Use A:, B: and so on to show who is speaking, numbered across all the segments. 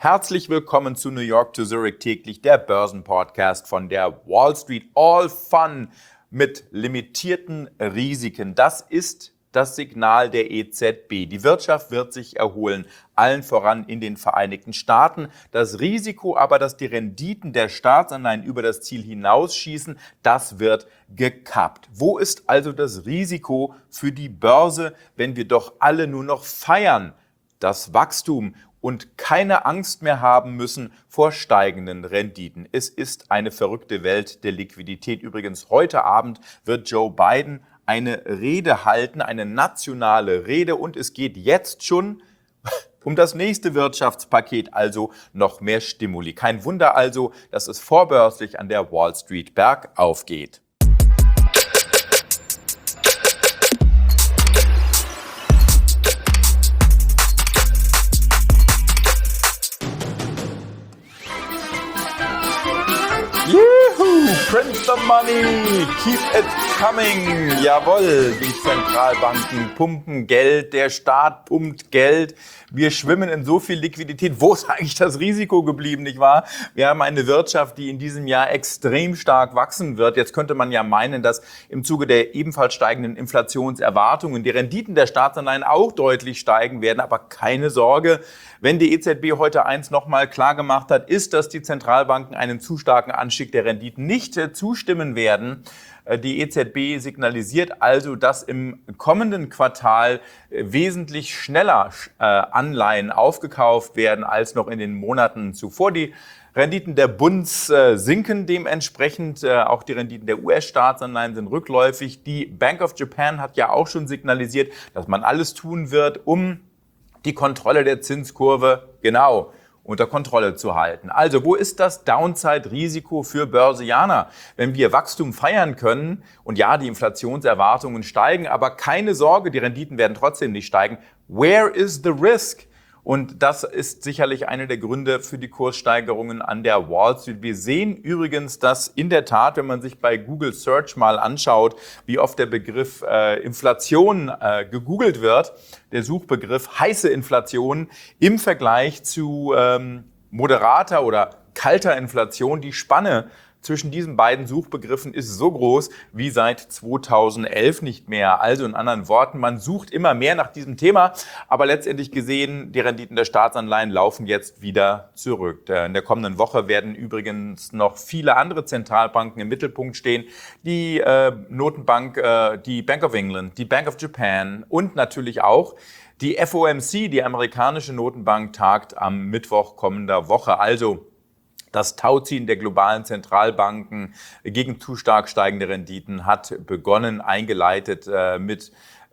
A: Herzlich willkommen zu New York to Zurich täglich, der Börsenpodcast von der Wall Street. All Fun mit limitierten Risiken. Das ist das Signal der EZB. Die Wirtschaft wird sich erholen, allen voran in den Vereinigten Staaten. Das Risiko aber, dass die Renditen der Staatsanleihen über das Ziel hinausschießen, das wird gekappt. Wo ist also das Risiko für die Börse, wenn wir doch alle nur noch feiern? Das Wachstum und keine Angst mehr haben müssen vor steigenden Renditen. Es ist eine verrückte Welt der Liquidität. Übrigens, heute Abend wird Joe Biden eine Rede halten, eine nationale Rede, und es geht jetzt schon um das nächste Wirtschaftspaket, also noch mehr Stimuli. Kein Wunder also, dass es vorbörslich an der Wall Street bergauf geht. Print the money, keep it coming. Jawohl, die Zentralbanken pumpen Geld, der Staat pumpt Geld. Wir schwimmen in so viel Liquidität. Wo ist eigentlich das Risiko geblieben, nicht wahr? Wir haben eine Wirtschaft, die in diesem Jahr extrem stark wachsen wird. Jetzt könnte man ja meinen, dass im Zuge der ebenfalls steigenden Inflationserwartungen die Renditen der Staatsanleihen auch deutlich steigen werden. Aber keine Sorge, wenn die EZB heute eins nochmal klar gemacht hat, ist, dass die Zentralbanken einen zu starken Anstieg der Renditen nicht zustimmen werden. Die EZB signalisiert also, dass im kommenden Quartal wesentlich schneller Anleihen aufgekauft werden als noch in den Monaten zuvor. Die Renditen der Bunds sinken dementsprechend, auch die Renditen der US-Staatsanleihen sind rückläufig. Die Bank of Japan hat ja auch schon signalisiert, dass man alles tun wird, um die Kontrolle der Zinskurve unter Kontrolle zu halten. Also, wo ist das Downside-Risiko für Börsianer? Wenn wir Wachstum feiern können, und ja, die Inflationserwartungen steigen, aber keine Sorge, die Renditen werden trotzdem nicht steigen. Where is the risk? Und das ist sicherlich einer der Gründe für die Kurssteigerungen an der Wall Street. Wir sehen übrigens, dass in der Tat, wenn man sich bei Google Search mal anschaut, wie oft der Begriff Inflation gegoogelt wird, der Suchbegriff heiße Inflation im Vergleich zu moderater oder kalter Inflation, die Spanne zwischen diesen beiden Suchbegriffen ist so groß wie seit 2011 nicht mehr. Also in anderen Worten, man sucht immer mehr nach diesem Thema, aber letztendlich gesehen, die Renditen der Staatsanleihen laufen jetzt wieder zurück. In der kommenden Woche werden übrigens noch viele andere Zentralbanken im Mittelpunkt stehen. Die Notenbank, die Bank of England, die Bank of Japan und natürlich auch die FOMC, die amerikanische Notenbank, tagt am Mittwoch kommender Woche. Also das Tauziehen der globalen Zentralbanken gegen zu stark steigende Renditen hat begonnen, eingeleitet mit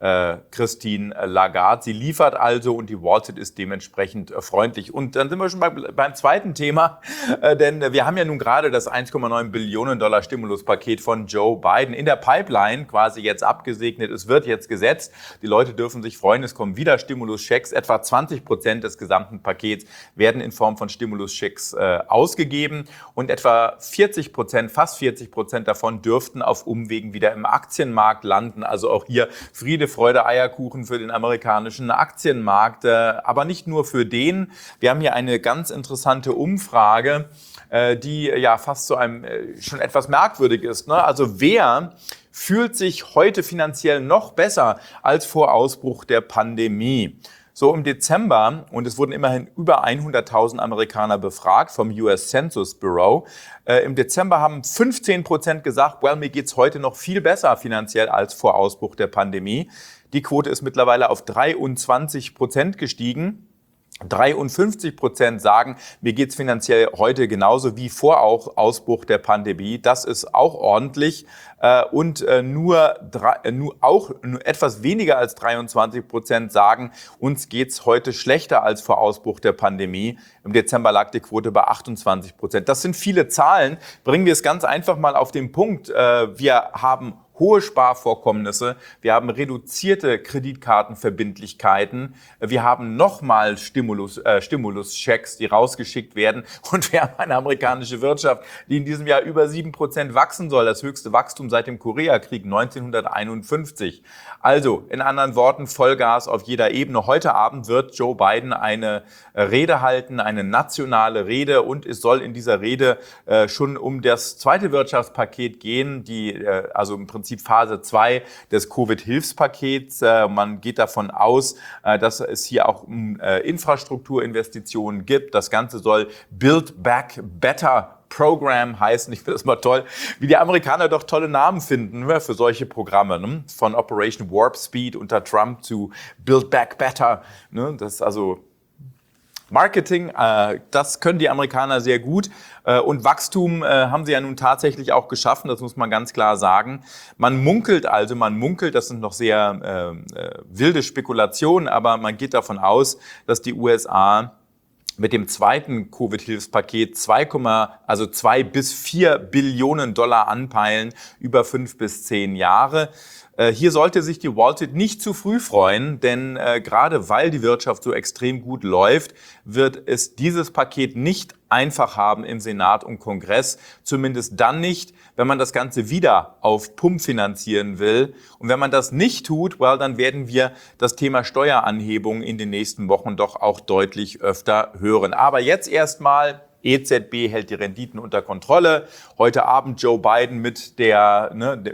A: Christine Lagarde. Sie liefert also und die Wall Street ist dementsprechend freundlich. Und dann sind wir schon beim zweiten Thema, denn wir haben ja nun gerade das 1,9 Billionen Dollar Stimuluspaket von Joe Biden in der Pipeline quasi jetzt abgesegnet. Es wird jetzt gesetzt. Die Leute dürfen sich freuen, es kommen wieder Stimuluschecks. Etwa 20% des gesamten Pakets werden in Form von Stimuluschecks ausgegeben und etwa 40%, fast 40% davon dürften auf Umwegen wieder im Aktienmarkt landen. Also auch hier Friede, Freude, Eierkuchen für den amerikanischen Aktienmarkt, aber nicht nur für den. Wir haben hier eine ganz interessante Umfrage, die ja fast zu einem schon etwas merkwürdig ist. Also wer fühlt sich heute finanziell noch besser als vor Ausbruch der Pandemie? So im Dezember, und es wurden immerhin über 100.000 Amerikaner befragt vom US Census Bureau, im Dezember haben 15% gesagt, well, mir geht's heute noch viel besser finanziell als vor Ausbruch der Pandemie. Die Quote ist mittlerweile auf 23% gestiegen. 53% sagen, mir geht's finanziell heute genauso wie vor auch Ausbruch der Pandemie. Das ist auch ordentlich. Und nur etwas weniger als 23% sagen, uns geht's heute schlechter als vor Ausbruch der Pandemie. Im Dezember lag die Quote bei 28%. Das sind viele Zahlen. Bringen wir es ganz einfach mal auf den Punkt. Wir haben hohe Sparvorkommnisse, wir haben reduzierte Kreditkartenverbindlichkeiten, wir haben nochmal Stimuluschecks, die rausgeschickt werden und wir haben eine amerikanische Wirtschaft, die in diesem Jahr über 7% wachsen soll, das höchste Wachstum seit dem Koreakrieg 1951. Also in anderen Worten Vollgas auf jeder Ebene. Heute Abend wird Joe Biden eine Rede halten, eine nationale Rede, und es soll in dieser Rede schon um das zweite Wirtschaftspaket gehen, also im Prinzip Phase 2 des Covid-Hilfspakets. Man geht davon aus, dass es hier auch Infrastrukturinvestitionen gibt. Das Ganze soll Build Back Better Program heißen. Ich finde das mal toll, wie die Amerikaner doch tolle Namen finden für solche Programme. Ne? Von Operation Warp Speed unter Trump zu Build Back Better. Ne? Das ist also Marketing, das können die Amerikaner sehr gut, und Wachstum haben sie ja nun tatsächlich auch geschaffen, das muss man ganz klar sagen. Man munkelt, das sind noch sehr wilde Spekulationen, aber man geht davon aus, dass die USA mit dem zweiten Covid-Hilfspaket 2 bis 4 Billionen Dollar anpeilen über 5 bis 10 Jahre. Hier sollte sich die Wall Street nicht zu früh freuen, denn gerade weil die Wirtschaft so extrem gut läuft, wird es dieses Paket nicht einfach haben im Senat und Kongress, zumindest dann nicht, wenn man das Ganze wieder auf Pump finanzieren will. Und wenn man das nicht tut, dann werden wir das Thema Steueranhebung in den nächsten Wochen doch auch deutlich öfter hören. Aber jetzt erstmal: EZB hält die Renditen unter Kontrolle. Heute Abend Joe Biden mit der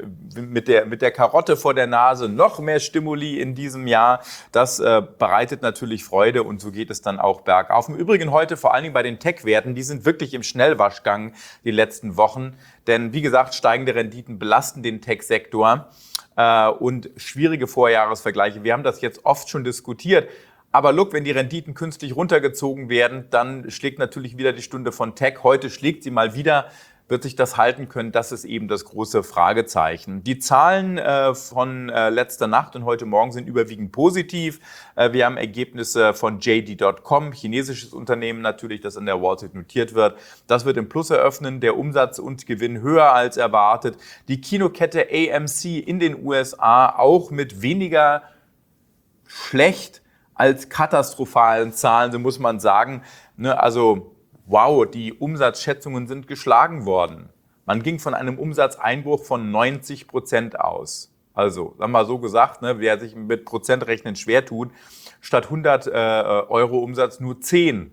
A: Karotte vor der Nase, noch mehr Stimuli in diesem Jahr. Das bereitet natürlich Freude, und so geht es dann auch bergauf. Im Übrigen heute vor allen Dingen bei den Tech-Werten, die sind wirklich im Schnellwaschgang die letzten Wochen. Denn wie gesagt, steigende Renditen belasten den Tech-Sektor und schwierige Vorjahresvergleiche. Wir haben das jetzt oft schon diskutiert. Aber look, wenn die Renditen künstlich runtergezogen werden, dann schlägt natürlich wieder die Stunde von Tech. Heute schlägt sie mal wieder. Wird sich das halten können? Das ist eben das große Fragezeichen. Die Zahlen von letzter Nacht und heute Morgen sind überwiegend positiv. Wir haben Ergebnisse von JD.com, chinesisches Unternehmen natürlich, das an der Wall Street notiert wird. Das wird im Plus eröffnen. Der Umsatz und Gewinn höher als erwartet. Die Kinokette AMC in den USA auch mit weniger schlecht als katastrophalen Zahlen, so muss man sagen. Also wow, die Umsatzschätzungen sind geschlagen worden. Man ging von einem Umsatzeinbruch von 90% aus. Also, sagen wir mal so gesagt, wer sich mit Prozentrechnen schwer tut, statt 100 Euro Umsatz nur 10.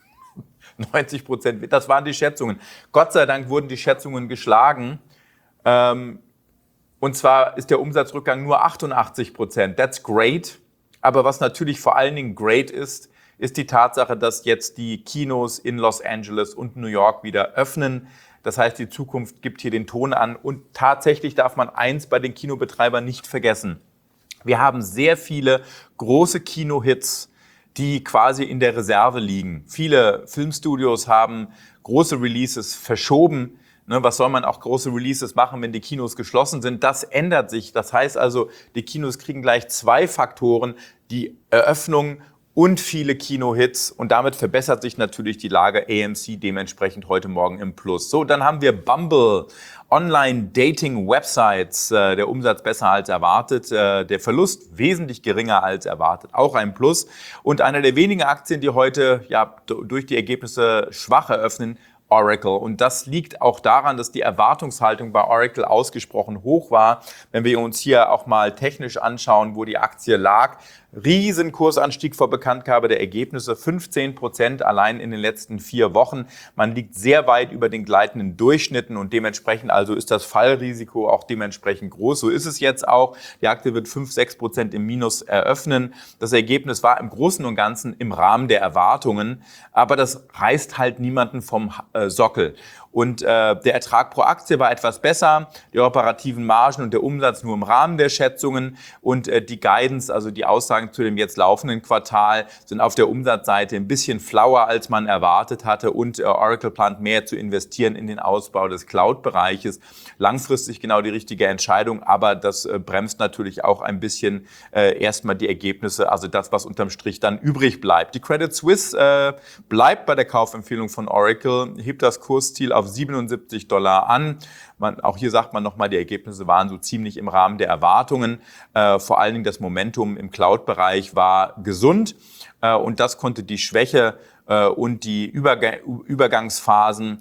A: 90%, das waren die Schätzungen. Gott sei Dank wurden die Schätzungen geschlagen. Und zwar ist der Umsatzrückgang nur 88%. That's great. Aber was natürlich vor allen Dingen great ist, ist die Tatsache, dass jetzt die Kinos in Los Angeles und New York wieder öffnen. Das heißt, die Zukunft gibt hier den Ton an. Und tatsächlich darf man eins bei den Kinobetreibern nicht vergessen: Wir haben sehr viele große Kinohits, die quasi in der Reserve liegen. Viele Filmstudios haben große Releases verschoben. Was soll man auch große Releases machen, wenn die Kinos geschlossen sind? Das ändert sich. Das heißt also, die Kinos kriegen gleich zwei Faktoren: die Eröffnung und viele Kinohits. Und damit verbessert sich natürlich die Lage. AMC dementsprechend heute Morgen im Plus. So, dann haben wir Bumble, Online-Dating-Websites. Der Umsatz besser als erwartet, der Verlust wesentlich geringer als erwartet. Auch ein Plus. Und eine der wenigen Aktien, die heute durch die Ergebnisse schwach eröffnen, Oracle. Und das liegt auch daran, dass die Erwartungshaltung bei Oracle ausgesprochen hoch war. Wenn wir uns hier auch mal technisch anschauen, wo die Aktie lag: Riesenkursanstieg vor Bekanntgabe der Ergebnisse, 15% allein in den letzten 4 Wochen. Man liegt sehr weit über den gleitenden Durchschnitten, und dementsprechend also ist das Fallrisiko auch dementsprechend groß. So ist es jetzt auch. Die Aktie wird 5-6% im Minus eröffnen. Das Ergebnis war im Großen und Ganzen im Rahmen der Erwartungen, aber das reißt halt niemanden vom Sockel. Und der Ertrag pro Aktie war etwas besser, die operativen Margen und der Umsatz nur im Rahmen der Schätzungen, und die Guidance, also die Aussagen zu dem jetzt laufenden Quartal, sind auf der Umsatzseite ein bisschen flauer, als man erwartet hatte, und Oracle plant mehr zu investieren in den Ausbau des Cloud-Bereiches. Langfristig genau die richtige Entscheidung, aber das bremst natürlich auch ein bisschen erstmal die Ergebnisse, also das, was unterm Strich dann übrig bleibt. Die Credit Suisse bleibt bei der Kaufempfehlung von Oracle hebt das Kursziel auf $77 an. Auch hier sagt man nochmal, die Ergebnisse waren so ziemlich im Rahmen der Erwartungen. Vor allen Dingen das Momentum im Cloud-Bereich war gesund und das konnte die Schwäche und die Übergangsphasen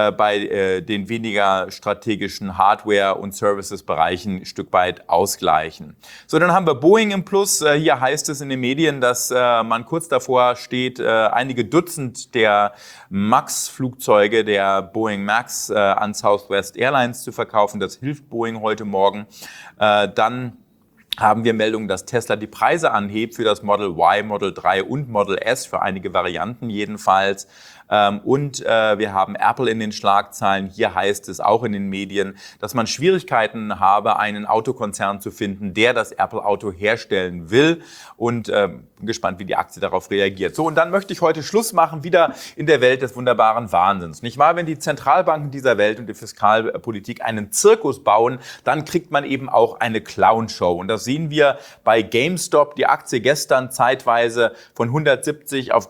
A: bei den weniger strategischen Hardware- und Services-Bereichen ein Stück weit ausgleichen. So, dann haben wir Boeing im Plus. Hier heißt es in den Medien, dass man kurz davor steht, einige Dutzend der MAX-Flugzeuge, der Boeing MAX, an Southwest Airlines zu verkaufen. Das hilft Boeing heute Morgen. Dann haben wir Meldungen, dass Tesla die Preise anhebt für das Model Y, Model 3 und Model S, für einige Varianten jedenfalls. Und wir haben Apple in den Schlagzeilen. Hier heißt es auch in den Medien, dass man Schwierigkeiten habe, einen Autokonzern zu finden, der das Apple-Auto herstellen will. Und bin gespannt, wie die Aktie darauf reagiert. So, und dann möchte ich heute Schluss machen, wieder in der Welt des wunderbaren Wahnsinns. Nicht wahr? Wenn die Zentralbanken dieser Welt und die Fiskalpolitik einen Zirkus bauen, dann kriegt man eben auch eine Clownshow. Und das sehen wir bei GameStop. Die Aktie gestern zeitweise von 170 auf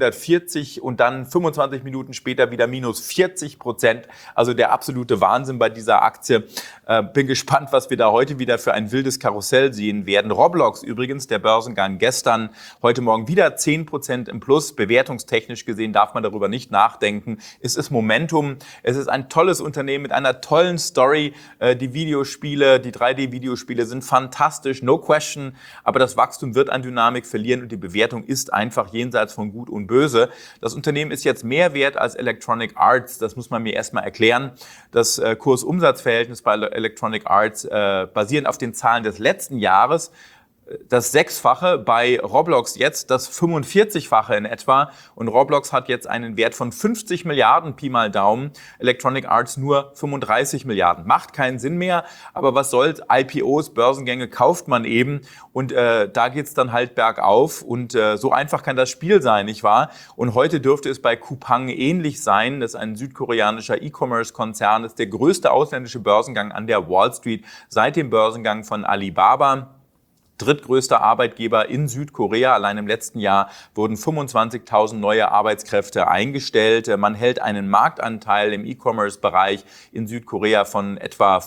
A: 340 und dann 25 Minuten später wieder minus 40%. Also der absolute Wahnsinn bei dieser Aktie. Bin gespannt, was wir da heute wieder für ein wildes Karussell sehen werden. Roblox übrigens, der Börsengang gestern, heute Morgen wieder 10% im Plus. Bewertungstechnisch gesehen darf man darüber nicht nachdenken. Es ist Momentum. Es ist ein tolles Unternehmen mit einer tollen Story. Die Videospiele, die 3D-Videospiele sind fantastisch, no question. Aber das Wachstum wird an Dynamik verlieren und die Bewertung ist einfach jenseits von Gut und Böse. Das Unternehmen ist jetzt mehr wert als Electronic Arts. Das muss man mir erstmal erklären. Das Kurs-Umsatz-Verhältnis bei Electronic Arts basierend auf den Zahlen des letzten Jahres. Das 6-fache, bei Roblox jetzt das 45-fache in etwa. Und Roblox hat jetzt einen Wert von 50 Milliarden, Pi mal Daumen. Electronic Arts nur 35 Milliarden. Macht keinen Sinn mehr, aber was soll's? IPOs, Börsengänge kauft man eben. Und da geht's dann halt bergauf. Und so einfach kann das Spiel sein, nicht wahr? Und heute dürfte es bei Coupang ähnlich sein. Das ist ein südkoreanischer E-Commerce-Konzern. Das ist der größte ausländische Börsengang an der Wall Street seit dem Börsengang von Alibaba. Drittgrößter Arbeitgeber in Südkorea. Allein im letzten Jahr wurden 25.000 neue Arbeitskräfte eingestellt. Man hält einen Marktanteil im E-Commerce-Bereich in Südkorea von etwa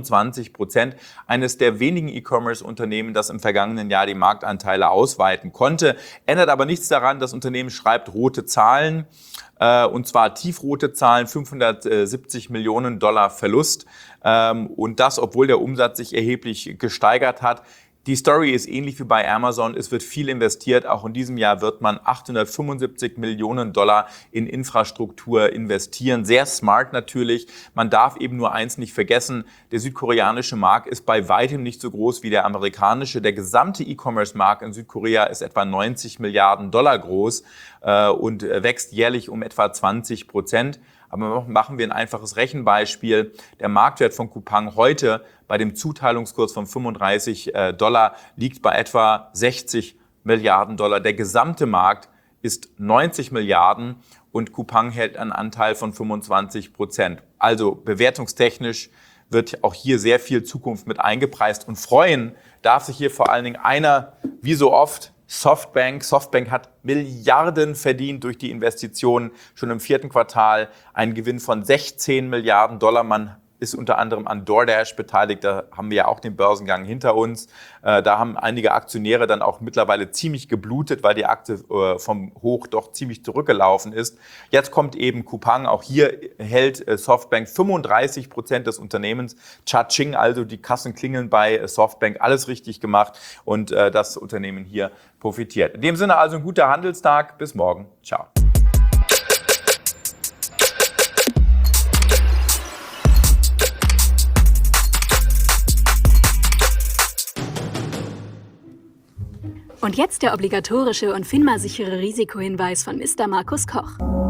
A: 25%. Eines der wenigen E-Commerce-Unternehmen, das im vergangenen Jahr die Marktanteile ausweiten konnte. Ändert aber nichts daran, das Unternehmen schreibt rote Zahlen. Und zwar tiefrote Zahlen, $570 Millionen Verlust. Und das, obwohl der Umsatz sich erheblich gesteigert hat. Die Story ist ähnlich wie bei Amazon. Es wird viel investiert. Auch in diesem Jahr wird man $875 Millionen in Infrastruktur investieren. Sehr smart natürlich. Man darf eben nur eins nicht vergessen. Der südkoreanische Markt ist bei weitem nicht so groß wie der amerikanische. Der gesamte E-Commerce-Markt in Südkorea ist etwa 90 Milliarden Dollar groß und wächst jährlich um etwa 20%. Aber machen wir ein einfaches Rechenbeispiel. Der Marktwert von Coupang heute bei dem Zuteilungskurs von $35 liegt bei etwa 60 Milliarden Dollar. Der gesamte Markt ist 90 Milliarden und Coupang hält einen Anteil von 25%. Also bewertungstechnisch wird auch hier sehr viel Zukunft mit eingepreist. Und freuen darf sich hier vor allen Dingen einer, wie so oft, Softbank. Softbank hat Milliarden verdient durch die Investitionen. Schon im 4. Quartal einen Gewinn von 16 Milliarden Dollar. Man ist unter anderem an DoorDash beteiligt. Da haben wir ja auch den Börsengang hinter uns. Da haben einige Aktionäre dann auch mittlerweile ziemlich geblutet, weil die Aktie vom Hoch doch ziemlich zurückgelaufen ist. Jetzt kommt eben Coupang. Auch hier hält Softbank 35% des Unternehmens. Cha-ching, also die Kassen klingeln bei Softbank. Alles richtig gemacht und das Unternehmen hier profitiert. In dem Sinne also ein guter Handelstag. Bis morgen. Ciao.
B: Und jetzt der obligatorische und FINMA-sichere Risikohinweis von Mr. Markus Koch.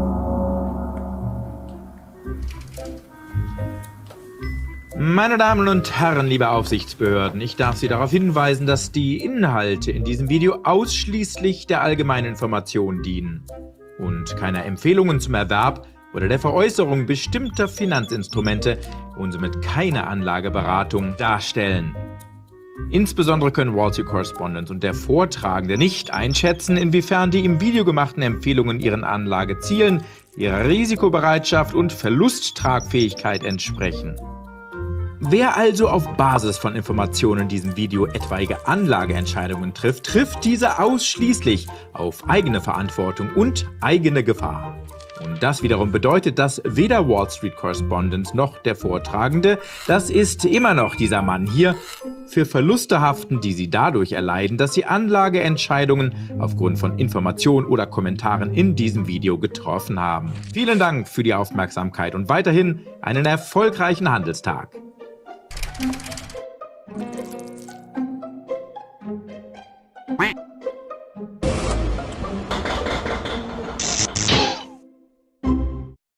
C: Meine Damen und Herren, liebe Aufsichtsbehörden, ich darf Sie darauf hinweisen, dass die Inhalte in diesem Video ausschließlich der allgemeinen Information dienen und keiner Empfehlungen zum Erwerb oder der Veräußerung bestimmter Finanzinstrumente und somit keine Anlageberatung darstellen. Insbesondere können Wall Street Correspondent und der Vortragende nicht einschätzen, inwiefern die im Video gemachten Empfehlungen ihren Anlagezielen, ihrer Risikobereitschaft und Verlusttragfähigkeit entsprechen. Wer also auf Basis von Informationen in diesem Video etwaige Anlageentscheidungen trifft, trifft diese ausschließlich auf eigene Verantwortung und eigene Gefahr. Und das wiederum bedeutet, dass weder Wall Street Correspondent noch der Vortragende, das ist immer noch dieser Mann hier, für Verluste haften, die sie dadurch erleiden, dass sie Anlageentscheidungen aufgrund von Informationen oder Kommentaren in diesem Video getroffen haben. Vielen Dank für die Aufmerksamkeit und weiterhin einen erfolgreichen Handelstag.
D: Quack.